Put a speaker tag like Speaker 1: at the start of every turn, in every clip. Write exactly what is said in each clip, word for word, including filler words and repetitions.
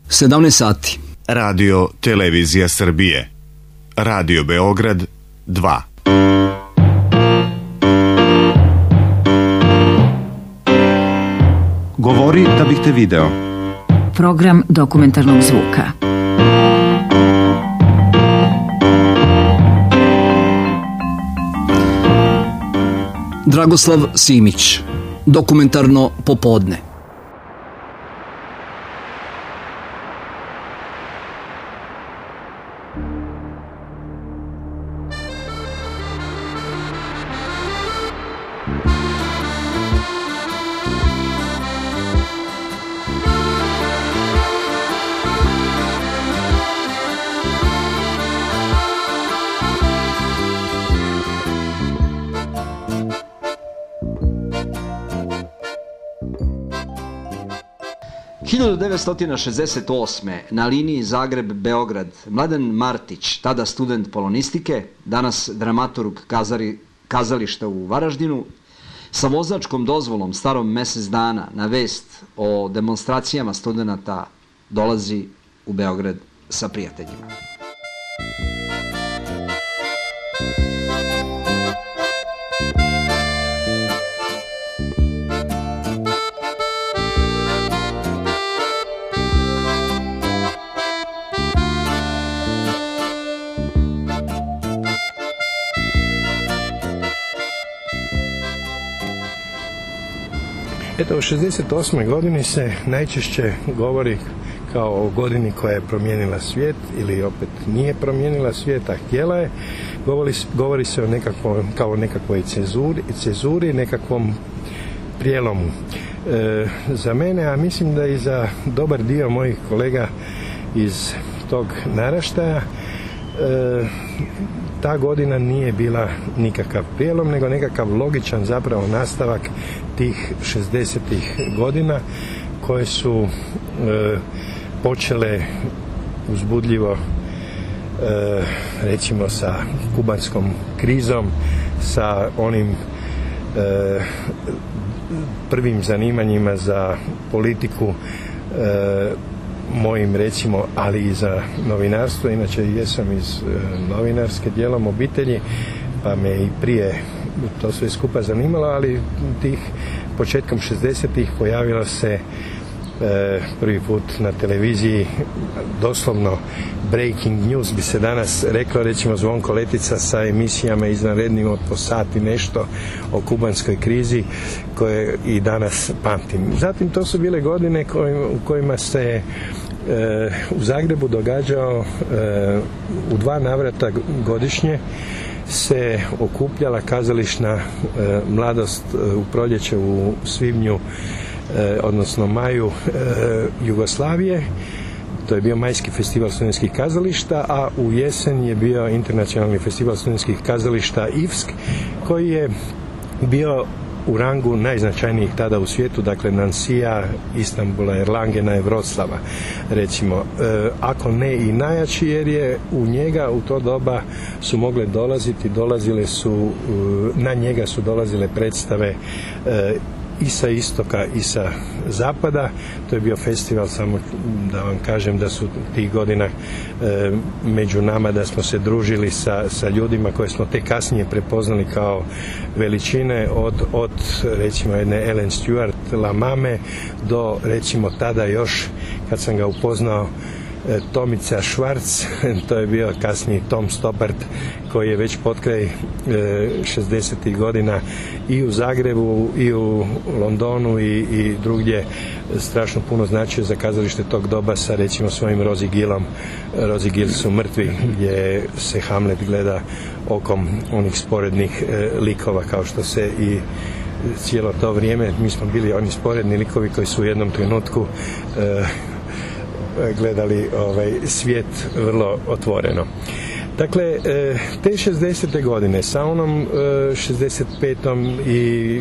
Speaker 1: sedamnaest sati.
Speaker 2: Radio Televizija Srbije. Radio Beograd dva.
Speaker 3: Govori da bih te video.
Speaker 4: Program dokumentarnog zvuka.
Speaker 1: Dragoslav Simić. Dokumentarno popodne.
Speaker 5: hiljadu devetsto šezdeset osme. na liniji Zagreb-Beograd Mladen Martić, tada student polonistike, danas dramaturg kazari, kazališta u Varaždinu, sa vozačkom dozvolom starom mesec dana na vest o demonstracijama studenata dolazi u Beograd sa prijateljima.
Speaker 6: Eto, u šezdeset osmoj godini se najčešće govori kao o godini koja je promijenila svijet ili opet nije promijenila svijet, a htjela je. Govori, govori se o nekakvom, kao o nekakvoj cezuri, cezuri nekakvom prijelomu. E, za mene, a mislim da i za dobar dio mojih kolega iz tog naraštaja, e, ta godina nije bila nikakav prijelom, nego nekakav logičan zapravo nastavak tih šezdesetih godina koje su e, počele uzbudljivo e, recimo sa kubanskom krizom, sa onim e, prvim zanimanjima za politiku e, mojim recimo, ali i za novinarstvo. Inače jesam iz e, novinarske dijelom obitelji, pa me i prije to sve skupa zanimalo, ali tih početkom šezdesetih pojavilo se e, prvi put na televiziji doslovno breaking news bi se danas reklo, recimo Zvonko Letica sa emisijama izvanrednim od po sati nešto o kubanskoj krizi koje i danas pamtim. Zatim to su bile godine koj, u kojima se e, u Zagrebu događao e, u dva navrata godišnje se okupljala kazališna e, mladost e, u proljeće u svibnju, e, odnosno maju e, Jugoslavije. To je bio Majski festival studentskih kazališta, a u jesen je bio Internacionalni festival studentskih kazališta I F S K, koji je bio u rangu najznačajnijih tada u svijetu, dakle Nansija, Istanbula, Erlangena i Wroclava, recimo. E, ako ne i najjači, jer je u njega u to doba su mogle dolaziti, dolazile su, na njega su dolazile predstave e, i sa istoka i sa zapada. To je bio festival, samo da vam kažem da su tih godina e, među nama, da smo se družili sa, sa ljudima koje smo te kasnije prepoznali kao veličine, od, od recimo jedne Ellen Stewart, La Mame, do recimo tada još kad sam ga upoznao Tomica Švarc, to je bio kasniji Tom Stoppard, koji je već potkraj šezdesetih godina i u Zagrebu i u Londonu i, i drugdje strašno puno značio za kazalište tog doba sa recimo svojim Rosie Gillom. Rosie Gill su mrtvi, gdje se Hamlet gleda okom onih sporednih e, likova, kao što se i cijelo to vrijeme mi smo bili oni sporedni likovi koji su u jednom trenutku e, gledali ovaj svijet vrlo otvoreno. Dakle, te šezdesete godine sa onom šezdeset petom i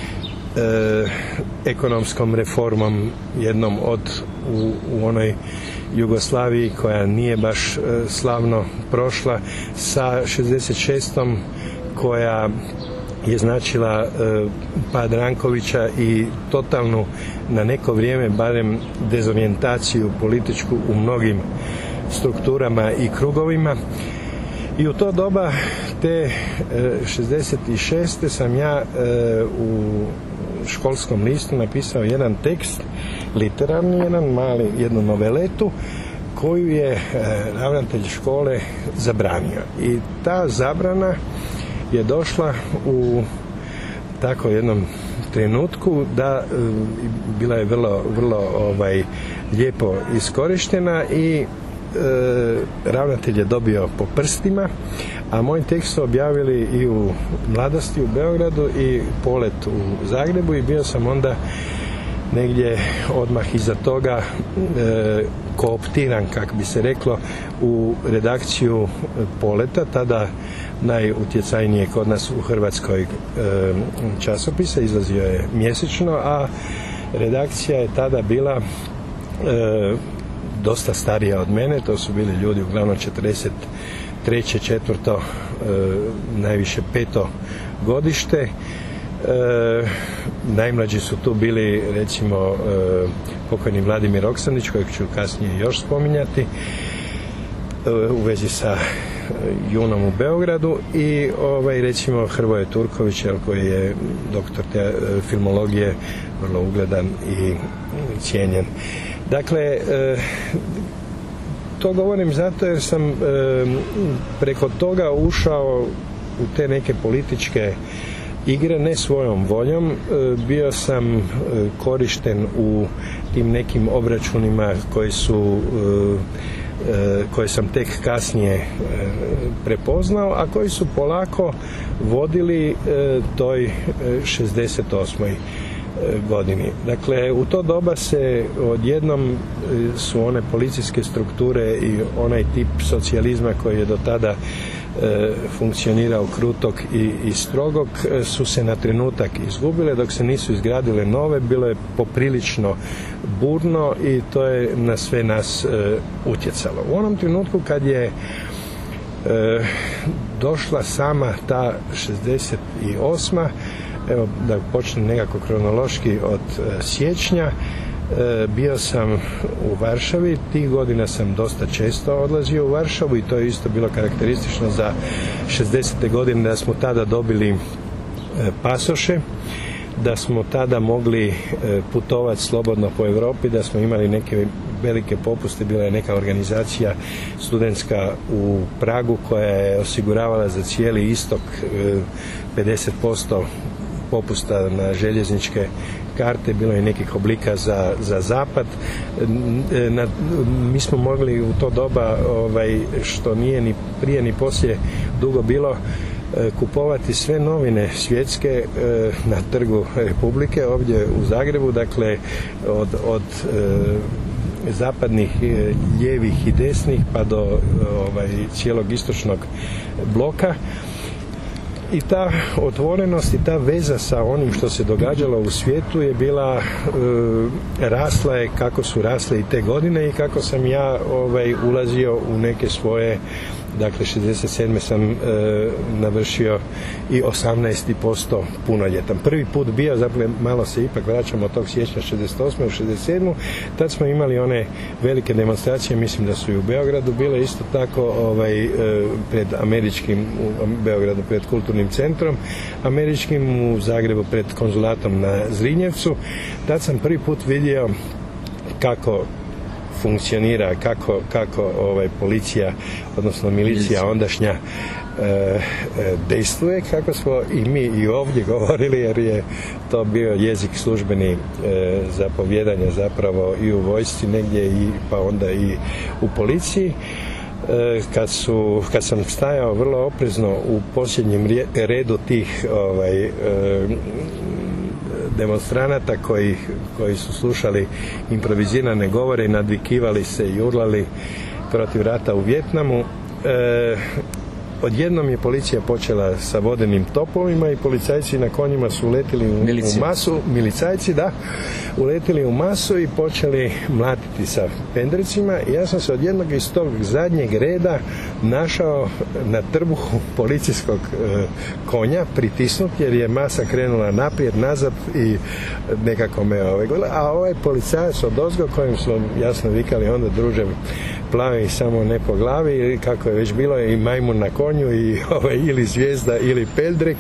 Speaker 6: e, ekonomskom reformom jednom od u, u onoj Jugoslaviji koja nije baš e, slavno prošla, sa šezdeset šestom koja je značila pad Rankovića i totalnu, na neko vrijeme barem, dezorijentaciju političku u mnogim strukturama i krugovima. I u to doba te šezdeset šeste sam ja u školskom listu napisao jedan tekst, literarni, jedan mali, jednu noveletu koju je ravnatelj škole zabranio. I ta zabrana je došla u tako jednom trenutku da bila je vrlo, vrlo ovaj, lijepo iskorištena i e, ravnatelj je dobio po prstima, a moj tekst su objavili i u Mladosti u Beogradu i Polet u Zagrebu i bio sam onda negdje odmah iza toga e, kooptiran, kako bi se reklo, u redakciju Poleta, tada najutjecajnije kod nas u Hrvatskoj e, časopisa, izlazio je mjesečno, a redakcija je tada bila e, dosta starija od mene, to su bili ljudi uglavnom četrdeset treće, četvrto, e, najviše peto godište. E, najmlađi su tu bili recimo e, pokojni Vladimir Oksanić, kojeg ću kasnije još spominjati, e, u vezi sa Junom u Beogradu, i ovaj recimo Hrvoje Turković, koji je doktor te filmologije, vrlo ugledan i cijenjen. Dakle, e, to govorim zato jer sam e, preko toga ušao u te neke političke igre, ne svojom voljom. E, bio sam e, korišten u tim nekim obračunima koji su e, koje sam tek kasnije prepoznao, a koji su polako vodili toj šezdeset osmoj godini. Dakle, u to doba se odjednom su one policijske strukture i onaj tip socijalizma koji je do tada funkcionirao krutog i, i strogog, su se na trenutak izgubile, dok se nisu izgradile nove. Bilo je poprilično burno i to je na sve nas e, utjecalo. U onom trenutku kad je e, došla sama ta šezdeset osma, evo da počnem nekako kronološki od e, siječnja, bio sam u Varšavi, tih godina sam dosta često odlazio u Varšavu i to je isto bilo karakteristično za šezdesete godine, da smo tada dobili pasoše, da smo tada mogli putovati slobodno po Europi, da smo imali neke velike popuste. Bila je neka organizacija studentska u Pragu koja je osiguravala za cijeli istok pedeset posto popusta na željezničke karte, bilo je nekih oblika za, za zapad. Na, mi smo mogli u to doba, ovaj, što nije ni prije ni poslije dugo bilo, kupovati sve novine svjetske na Trgu Republike ovdje u Zagrebu, dakle od, od zapadnih, lijevih i desnih pa do ovaj, cijelog istočnog bloka. I ta otvorenost i ta veza sa onim što se događalo u svijetu je bila, e, rasla je kako su rasle i te godine i kako sam ja ovaj, ulazio u neke svoje, dakle šezdeset sedme sam e, navršio i osamnaest posto punoljetan. Prvi put bio, dakle malo se ipak vraćamo od tog siječnja šezdeset osme u šezdeset sedmu, tad smo imali one velike demonstracije, mislim da su i u Beogradu bile isto tako, ovaj, e, pred američkim, u Beogradu pred kulturnim centrom američkim, u Zagrebu pred konzulatom na Zrinjevcu. Tad sam prvi put vidio kako funkcionira, kako, kako ovaj, policija, odnosno milicija ondašnja e, e, dejstvuje, kako smo i mi i ovdje govorili, jer je to bio jezik službeni e, zapovjedanja zapravo i u vojsci negdje i pa onda i u policiji. E, kad, su, kad sam stajao vrlo oprezno u posljednjem redu tih ovaj, e, demonstranata koji, koji su slušali improvizirane govore i nadvikivali se i urlali protiv rata u Vijetnamu, e, odjednom je policija počela sa vodenim topovima i policajci na konjima su uletili u, u masu, milicajci, da, uletili u masu i počeli mlatiti sa pendrecima. Ja sam se od jednog iz tog zadnjeg reda našao na trbuhu policijskog e, konja, pritisnut, jer je masa krenula naprijed, nazad i nekako me ovaj, a ovaj policajac od ozgo kojim su jasno vikali onda druže plavi samo ne po glavi, ili kako je već bilo i majmun na konju i ovaj, ili zvijezda ili peldrek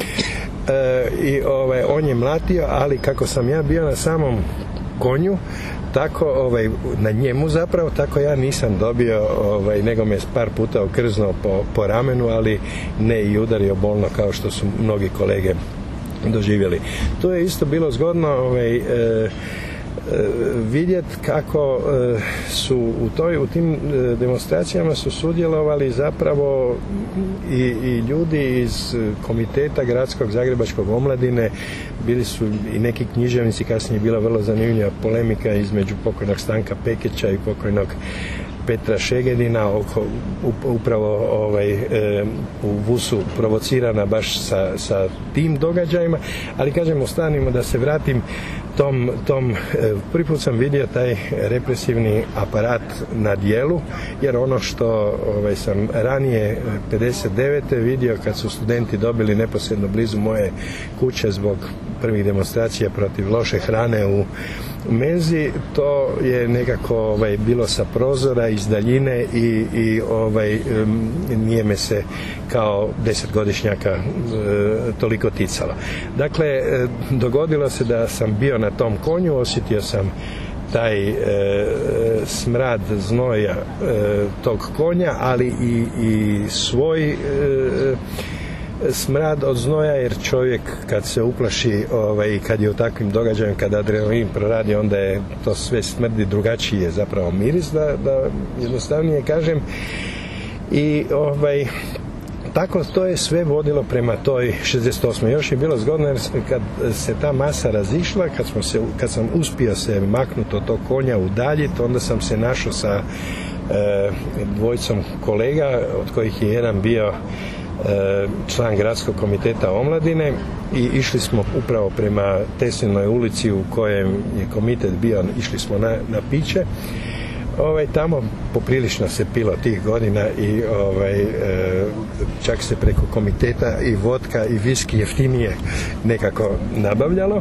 Speaker 6: e, i ovaj, on je mlatio, ali kako sam ja bio na samom konju, tako ovaj, na njemu zapravo, tako ja nisam dobio, ovaj, nego me par puta okrznuo po, po ramenu, ali ne i udario bolno kao što su mnogi kolege doživjeli. To je isto bilo zgodno ovaj, e, vidjeti kako su u, toj, u tim demonstracijama su sudjelovali zapravo i, i ljudi iz komiteta gradskog Zagrebačkog omladine, bili su i neki književnici, kasnije je bila vrlo zanimljiva polemika između pokojnog Stanka Pekeća i pokojnog Petra Šegedina oko, upravo ovaj, e, u Vusu provocirana baš sa, sa tim događajima, ali kažem, ostanimo da se vratim tom, tom e, prvi put sam vidio taj represivni aparat na djelu, jer ono što ovaj, sam ranije pedeset devete vidio kad su studenti dobili neposredno blizu moje kuće zbog prvih demonstracija protiv loše hrane u menzi, to je nekako ovaj, bilo sa prozora iz daljine i, i ovaj, um, nije me se kao desetgodišnjaka e, toliko ticalo. Dakle, e, dogodilo se da sam bio na tom konju, osjetio sam taj e, smrad znoja e, tog konja, ali i, i svoj e, smrad od znoja, jer čovjek kad se uplaši ovaj, kad je u takvim događajima, kad adrenalin proradi, onda je to sve smrdi drugačije zapravo miris, da, da jednostavnije kažem. I ovaj, tako to je sve vodilo prema toj šezdeset osmoj. Još je bilo zgodno jer kad se ta masa razišla, kad, smo se, kad sam uspio se maknuti od tog konja udaljiti, onda sam se našao sa e, dvojicom kolega, od kojih je jedan bio član gradskog komiteta omladine i išli smo upravo prema Teslinoj ulici u kojem je komitet bio, išli smo na, na piće. Ovaj, tamo poprilično se pilo tih godina i ovaj, e, čak se preko komiteta i vodka i viski jeftinije nekako nabavljalo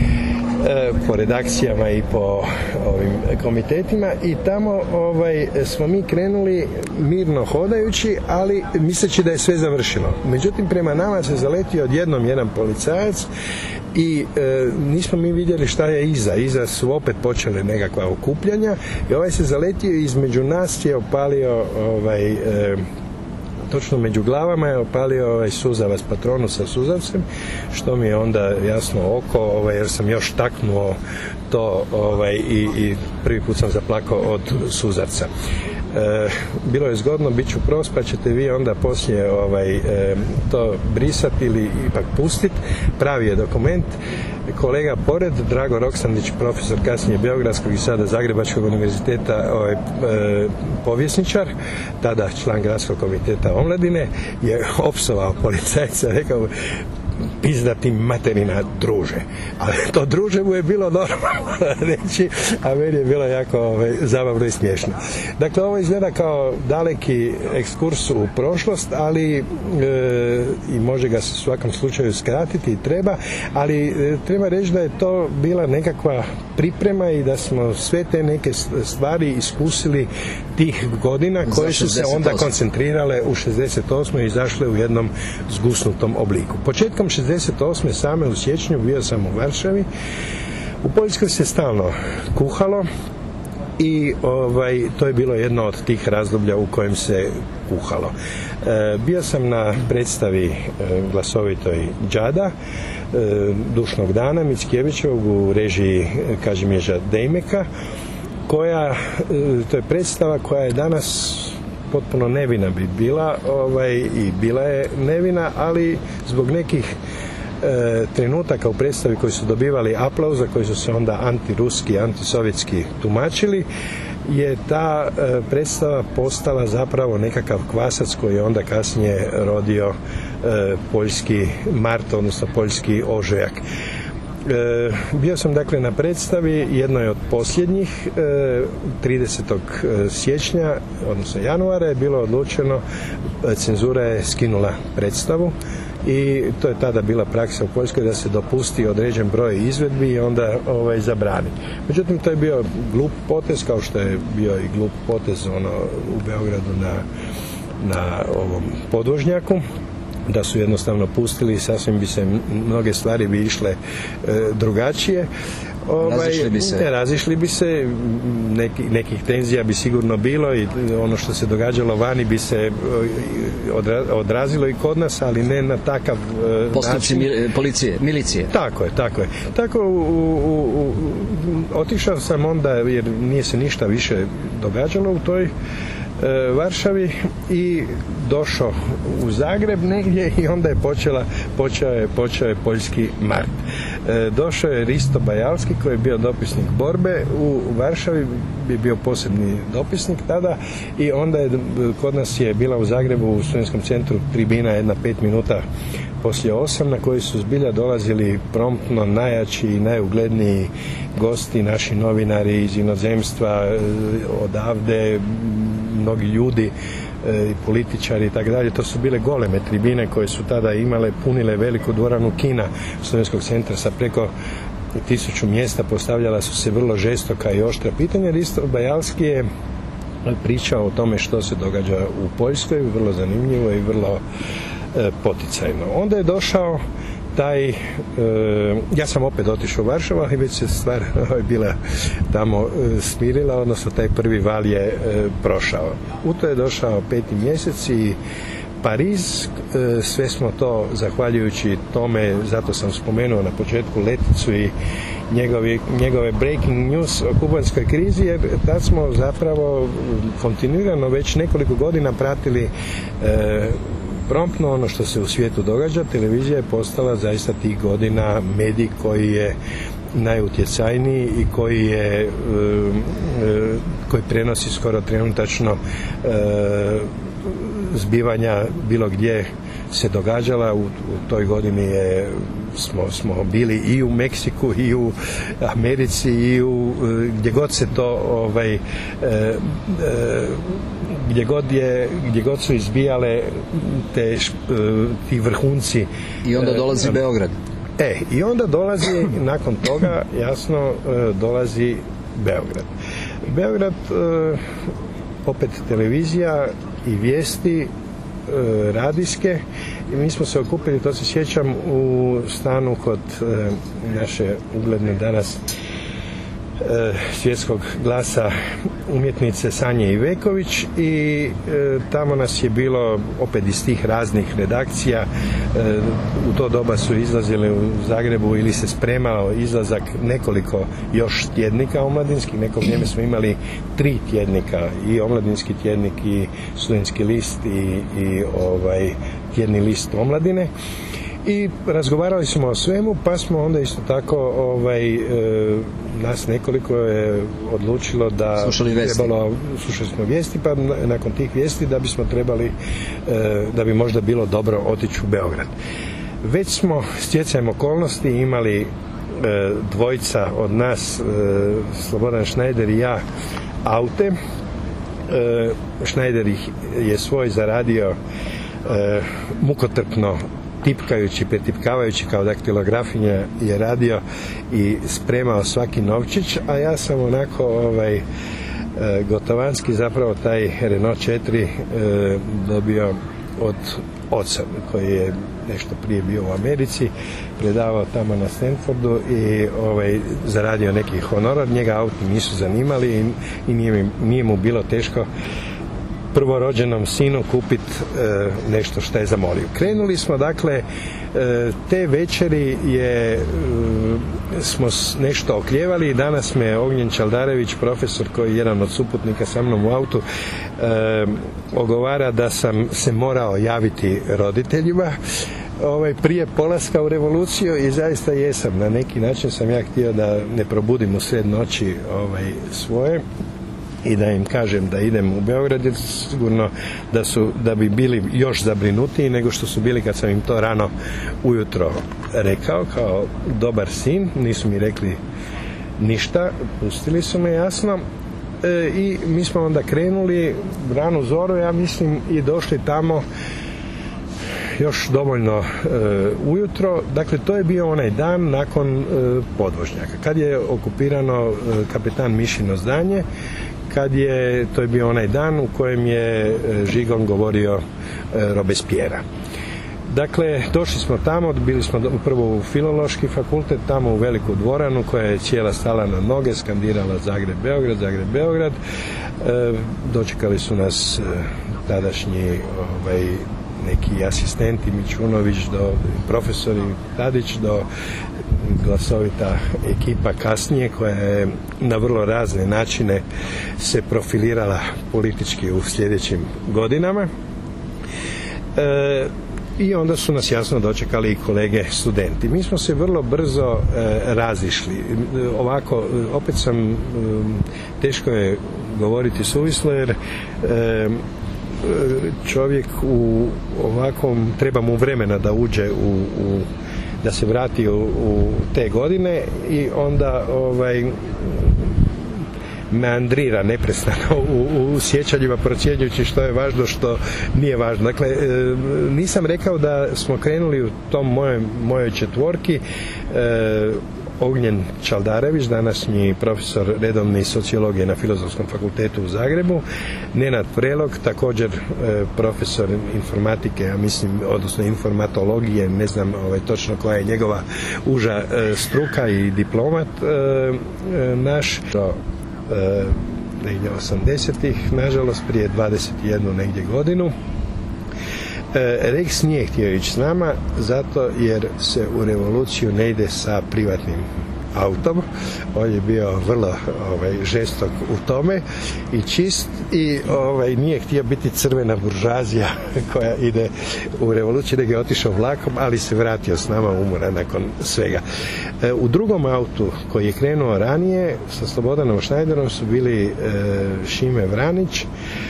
Speaker 6: e, po redakcijama i po ovim komitetima i tamo ovaj, smo mi krenuli mirno hodajući, ali misleći da je sve završilo. Međutim, prema nama se zaletio odjednom jedan policajac i e, nismo mi vidjeli šta je iza. Iza su opet počele nekakva okupljanja i ovaj se zaletio i između nas je opalio ovaj, e, točno među glavama je opalio ovaj suzavac, patronu sa suzavcem, što mi je onda jasno oko, ovaj, jer sam još taknuo to ovaj, i, i prvi put sam zaplakao od suzavca. E, bilo je zgodno, bit ću prost, pa ćete vi onda poslije ovaj, e, to brisati ili ipak pustiti. Pravi je dokument. Kolega pored, Drago Roksandić, profesor kasnije Beogradskog i sada Zagrebačkog univerziteta, ovaj, e, povjesničar, tada član gradskog komiteta omladine, je opsovao policajca, rekao pizdati materina druže. Ali to druže mu je bilo normalno reći, a meni je bilo jako ovaj, zabavno i smiješno. Dakle, ovo izgleda kao daleki ekskurs u prošlost, ali e, i može ga se u svakom slučaju skratiti i treba, ali e, treba reći da je to bila nekakva priprema i da smo sve te neke stvari iskusili tih godina koje su se onda koncentrirale u šezdeset osmoj i izašle u jednom zgusnutom obliku. Početkom šezdeset osme same u siječnju bio sam u Varšavi. U Poljskoj se stalno kuhalo i ovaj, to je bilo jedno od tih razdoblja u kojem se kuhalo. E, bio sam na predstavi e, glasovitoj Džada, e, Dušnog dana Mickijevićevog u režiji Kažimježa Dejmeka, koja, e, to je predstava koja je danas potpuno nevina bi bila, ovaj, i bila je nevina, ali zbog nekih e, trenutaka u predstavi koji su dobivali aplauza, koji su se onda antiruski, antisovjetski tumačili, je ta e, predstava postala zapravo nekakav kvasac koji je onda kasnije rodio e, poljski mart, odnosno poljski ožujak. E, bio sam dakle na predstavi, jednoj od posljednjih, e, tridesetog siječnja, odnosno januara je bilo odlučeno, e, cenzura je skinula predstavu i to je tada bila praksa u Poljskoj da se dopusti određen broj izvedbi i onda ovaj, zabrani. Međutim, to je bio glup potez, kao što je bio i glup potez ono, u Beogradu na, na ovom podvožnjaku, da su jednostavno pustili, sasvim bi se mnoge stvari bi išle e, drugačije. Ovaj, razišli bi se, razišli bi se neki, nekih tenzija bi sigurno bilo i ono što se događalo vani bi se odra, odrazilo i kod nas, ali ne na takav
Speaker 5: postupci način. Policije, milicije.
Speaker 6: Tako je, tako je. Tako u, u, u, otišao sam onda, jer nije se ništa više događalo u toj Varšavi i došao u Zagreb negdje i onda je počela, počeo je, počeo je poljski mart. E, došao je Risto Bajalski koji je bio dopisnik borbe u Varšavi, bi bio posebni dopisnik tada i onda je kod nas je bila u Zagrebu u studentskom centru tribina jedna pet minuta poslije osam na koji su zbilja dolazili promptno najjači i najugledniji gosti, naši novinari iz inozemstva, odavde, mnogi ljudi i političari i tako dalje. To su bile goleme tribine koje su tada imale, punile veliku dvoranu kina studentskog centra sa preko tisuću mjesta, postavljala su se vrlo žestoka i oštra pitanja. Risto Bajalski je pričao o tome što se događa u Poljskoj, vrlo zanimljivo i vrlo e, poticajno. Onda je došao taj, e, ja sam opet otišao u Varšavu, ali već se stvar bila tamo e, smirila, odnosno taj prvi val je e, prošao. U to je došao peti mjesec i Pariz, e, sve smo to zahvaljujući tome, zato sam spomenuo na početku Leticu i njegovi, njegove breaking news o kubanskoj krizi, jer tad smo zapravo kontinuirano već nekoliko godina pratili e, promptno ono što se u svijetu događa. Televizija je postala zaista tih godina medij koji je najutjecajniji i koji je koji prenosi skoro trenutačno zbivanja bilo gdje se događala. U, u toj godini je, smo, smo bili i u Meksiku i u Americi i u gdje god se to ovaj, e, e, gdje god je, gdje god su izbijale te, ti vrhunci.
Speaker 5: I onda dolazi e, Beograd.
Speaker 6: E, i onda dolazi, nakon toga, jasno, dolazi Beograd. Beograd, opet televizija i vijesti radijske i mi smo se okupili, to se sjećam, u stanu kod naše ugledne danas svjetskog glasa umjetnice Sanje Iveković i e, tamo nas je bilo opet iz tih raznih redakcija. E, u to doba su izlazili u Zagrebu ili se spremao izlazak nekoliko još tjednika omladinskih. Neko vrijeme smo imali tri tjednika, i omladinski tjednik i studentski list i, i ovaj tjedni list omladine. I razgovarali smo o svemu, pa smo onda isto tako ovaj, e, nas nekoliko je odlučilo da trebalo, slušali smo vijesti, pa nakon tih vijesti da bismo trebali, e, da bi možda bilo dobro otići u Beograd. Već smo stjecajem okolnosti imali e, dvojica od nas, e, Slobodan Šnajder i ja, aute. E, Šnajder je svoj zaradio e, mukotrpno tipkajući, pretipkavajući kao daktilografinja je radio i spremao svaki novčić, a ja sam onako ovaj, e, gotovanski zapravo taj Renault četiri e, dobio od oca koji je nešto prije bio u Americi, predavao tamo na Stanfordu i ovaj, zaradio neki honorar. Njega auti nisu zanimali i, i nije, mi, nije mu bilo teško prvorođenom sinu kupiti e, nešto što je zamolio. Krenuli smo, dakle, e, te večeri je, e, smo nešto oklijevali i danas me Ognjen Čaldarević, profesor koji je jedan od suputnika sa mnom u autu, e, ogovara da sam se morao javiti roditeljima ovaj, prije polaska u revoluciju i zaista jesam. Na neki način sam ja htio da ne probudim u sred noći ovaj, svoje i da im kažem da idem u Beograd, jer sigurno da, su, da bi bili još zabrinutiji nego što su bili kad sam im to rano ujutro rekao, kao dobar sin. Nisu mi rekli ništa, pustili su me jasno. E, i mi smo onda krenuli ranu zoru, ja mislim, i došli tamo još dovoljno e, ujutro. Dakle, to je bio onaj dan nakon e, podvožnjaka, kad je okupirano e, kapetan Mišino zdanje, kad je, to je bio onaj dan u kojem je e, žigom govorio e, Robespierre. Dakle, došli smo tamo, bili smo prvo u Filološki fakultet, tamo u veliku dvoranu koja je cijela stala na noge, skandirala Zagreb, Beograd, Zagreb, Beograd. E, dočekali su nas e, tadašnji ovaj, neki asistenti, Mičunović, do profesori Tadić, do glasovita ekipa kasnije koja je na vrlo razne načine se profilirala politički u sljedećim godinama. E, I onda su nas jasno dočekali i kolege studenti. Mi smo se vrlo brzo e, razišli. Ovako, opet sam, e, teško je govoriti suvislo, jer e, čovjek u ovakvom, treba mu vremena da uđe u, u da se vrati u, u te godine i onda ovaj meandrira neprestano u, u sjećanjima, procjenjujući što je važno, što nije važno. Dakle, e, nisam rekao da smo krenuli u tom mojoj, mojoj četvorki. E, Ognjen Čaldarević, današnji profesor redovne sociologije na Filozofskom fakultetu u Zagrebu, Nenad Prelog, također e, profesor informatike, ja mislim, odnosno informatologije, ne znam ovaj, točno koja je njegova uža e, struka, i diplomat e, e, naš, do e, negdje osamdesetih, nažalost prije dvadeset jednu negdje godinu. Rex nije htio ići s nama zato jer se u revoluciju ne ide sa privatnim autom. On je bio vrlo ovaj, žestok u tome i čist i ovaj, nije htio biti crvena buržazija koja ide u revoluciju, nego je otišao vlakom, ali se vratio s nama umoran nakon svega. U drugom autu koji je krenuo ranije sa Slobodanom Šnajderom su bili e, Šime Vranić,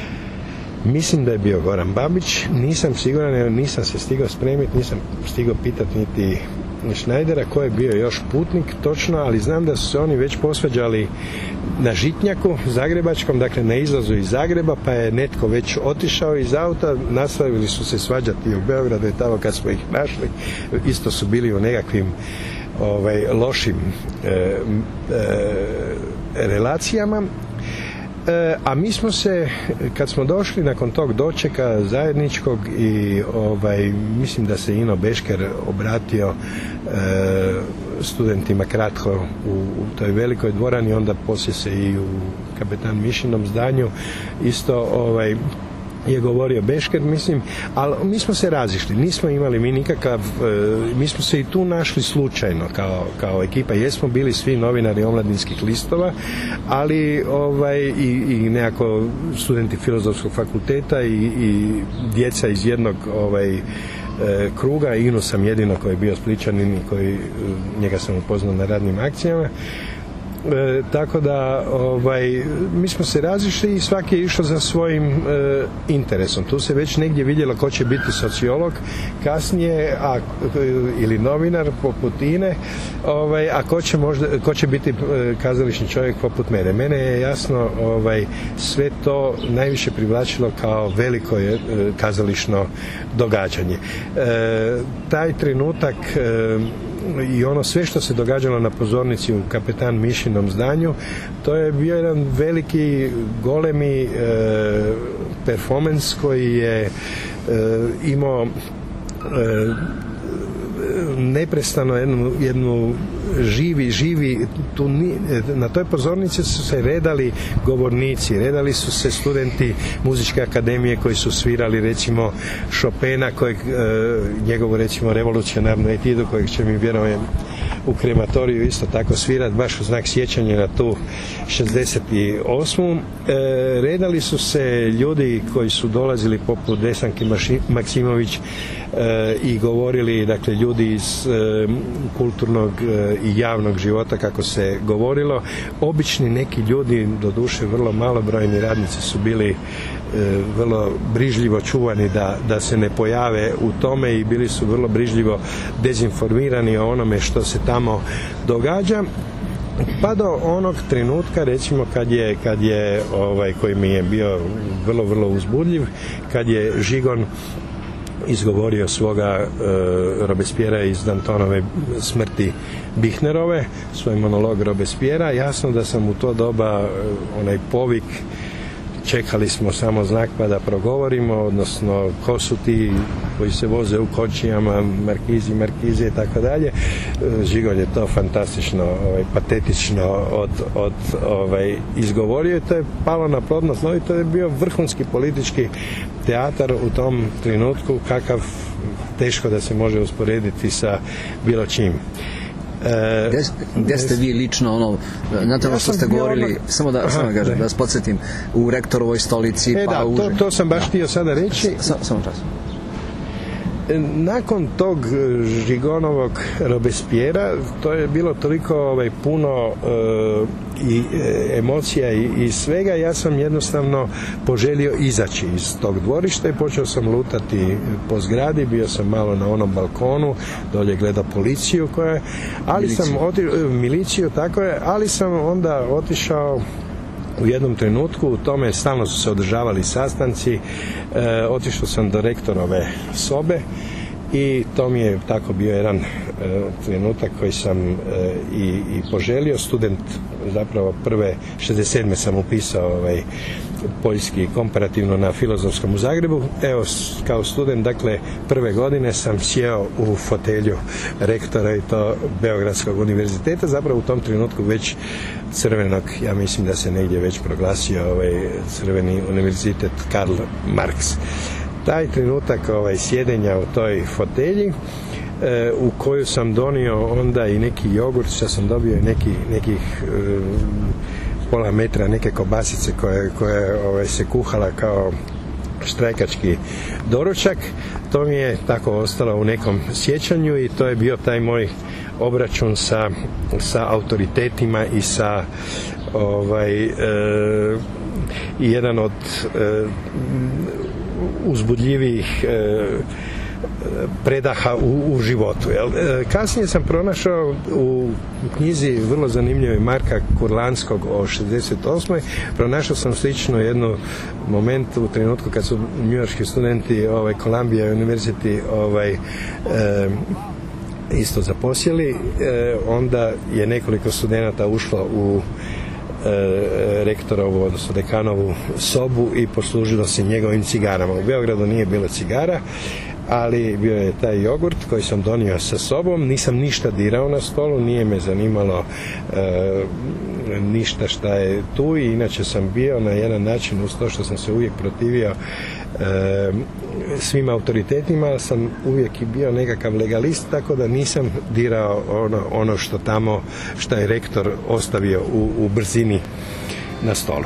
Speaker 6: mislim da je bio Goran Babić, nisam siguran, jer nisam se stigao spremiti, nisam stigao pitati niti Šnajdera ko je bio još putnik točno, ali znam da su se oni već posvađali na Žitnjaku zagrebačkom, dakle na izlazu iz Zagreba, pa je netko već otišao iz auta, nastavili su se svađati u Beogradu i tamo kad smo ih našli, isto su bili u nekakvim ovaj, lošim e, e, relacijama. E, a mi smo se, kad smo došli nakon tog dočeka zajedničkog i ovaj, mislim da se Ino Bešker obratio e, studentima kratko u, u toj velikoj dvorani, onda poslije se i u kapetan Mišinom zdanju isto ovaj, je govorio Bešker, mislim, ali mi smo se razišli, nismo imali mi nikakav, mi smo se i tu našli slučajno kao, kao ekipa, jesmo bili svi novinari omladinskih listova, ali ovaj, i, i nekako studenti Filozofskog fakulteta i, i djeca iz jednog ovaj, kruga, Inu sam jedino koji je bio Splićanin i koji, njega sam upoznao na radnim akcijama. E, tako da ovaj, mi smo se razišli i svaki je išao za svojim e, interesom. Tu se već negdje vidjelo ko će biti sociolog kasnije, a, ili novinar poput Ine, ovaj, a ko će, možda, ko će biti e, kazališni čovjek poput mene. Mene je jasno ovaj, sve to najviše privlačilo kao veliko e, kazališno događanje. E, taj trenutak e, i ono sve što se događalo na pozornici u kapetan Mišinom zdanju, to je bio jedan veliki golemi e, performans koji je e, imao e, neprestano jednu, jednu živi, živi tu, na toj pozornici su se redali govornici, redali su se studenti muzičke akademije koji su svirali recimo Chopina, kojeg, e, njegovu recimo revolucionarnu etidu kojeg će mi vjerujem u krematoriju isto tako svirati, baš u znak sjećanja na tu šezdeset osmu. E, redali su se ljudi koji su dolazili poput Desanke Maksimović e, i govorili, dakle, ljudi iz e, kulturnog e, i javnog života, kako se govorilo. Obični neki ljudi, doduše vrlo malobrojni radnici, su bili e, vrlo brižljivo čuvani da, da se ne pojave u tome i bili su vrlo brižljivo dezinformirani o onome što se tamo događa, pa do onog trenutka, recimo, kad je, kad je ovaj, koji mi je bio vrlo, vrlo uzbudljiv, kad je Žigon izgovorio svoga e, Robespierra iz Dantonove Smrti Bihnerove, svoj monolog Robespierra. Jasno da sam u to doba e, onaj povik čekali smo samo znak pa da progovorimo, odnosno ko su ti koji se voze u kočijama, markizi, markize i tako dalje. Žigon je to fantastično, ovaj, patetično od, od, ovaj, izgovorio i to je palo na plodno tlo i to je bio vrhunski politički teatar u tom trenutku, kakav teško da se može usporediti sa bilo čim.
Speaker 1: Gde, gde ste vi lično, ono, znate ono što ste govorili, odmah, samo da, aha, samo da, kažem, da vas podsjetim, u rektorovoj stolici,
Speaker 6: e,
Speaker 1: pa
Speaker 6: da,
Speaker 1: u...
Speaker 6: to, to sam baš htio sada reći.
Speaker 1: Sa, samo čas.
Speaker 6: Nakon tog Žigonovog Robespierra to je bilo toliko ovaj, puno e, i e, emocija i, i svega, ja sam jednostavno poželio izaći iz tog dvorišta i počeo sam lutati po zgradi, bio sam malo na onom balkonu, dolje gleda policiju koja je, ali miliciju. sam oti, miliciju, tako je, ali sam onda otišao u jednom trenutku, u tome stalno su se održavali sastanci, e, otišao sam do rektorove sobe i to mi je tako bio jedan e, trenutak koji sam e, i, i poželio. Student, zapravo prve šezdeset sedme sam upisao ovaj, poljski komparativno na Filozofskom u Zagrebu. Evo, kao student, dakle, prve godine sam sjeo u fotelju rektora i to Beogradskog univerziteta, zapravo u tom trenutku već crvenog, ja mislim da se negdje već proglasio ovaj crveni univerzitet Karl Marx. Taj trenutak ovaj, sjedenja u toj fotelji e, u koju sam donio onda i neki jogurt, ja sam dobio i neki, nekih e, pola metra neke kobasice koje, koje ovaj, se kuhala kao štrajkački doručak. To mi je tako ostalo u nekom sjećanju i to je bio taj moj obračun sa, sa autoritetima i sa ovaj, e, jedan od e, uzbudljivijih e, predaha u, u životu. Jel? Kasnije sam pronašao u knjizi vrlo zanimljivoj Marka Kurlanskog o šezdeset osmoj pronašao sam slično jednu moment u trenutku kad su njujorški studenti ovaj, Columbia University ovaj, e, isto zaposjeli, e, onda je nekoliko studenata ušlo u e, rektorovu, odnosno dekanovu sobu i poslužilo se njegovim cigarama. U Beogradu nije bilo cigara, ali bio je taj jogurt koji sam donio sa sobom, nisam ništa dirao na stolu, nije me zanimalo e, ništa šta je tu i inače sam bio na jedan način, uz to što sam se uvijek protivio e, svim autoritetima, sam uvijek i bio nekakav legalist, tako da nisam dirao ono, ono što tamo, što je rektor ostavio u, u brzini na stolu.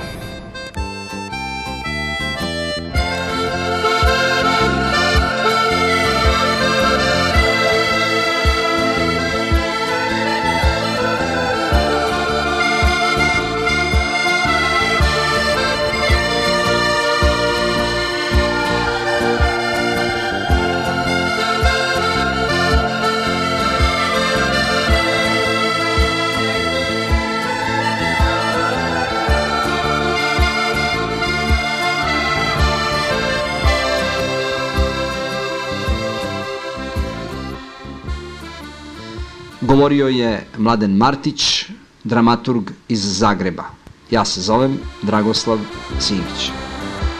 Speaker 5: Govorio je Mladen Martić, dramaturg iz Zagreba. Ja se zovem Dragoslav Simić.